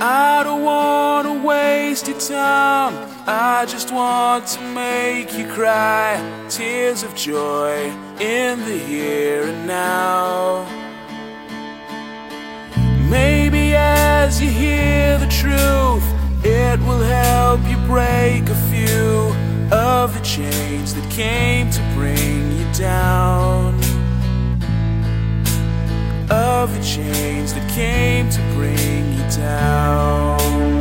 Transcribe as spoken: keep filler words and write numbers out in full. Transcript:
I don't wanna waste your time, I just want to make you cry. Tears of joy in the here and now. Maybe as you hear the truth, it will help you break a few of the chains that came to bring you down. Of the chains that came to bring you down.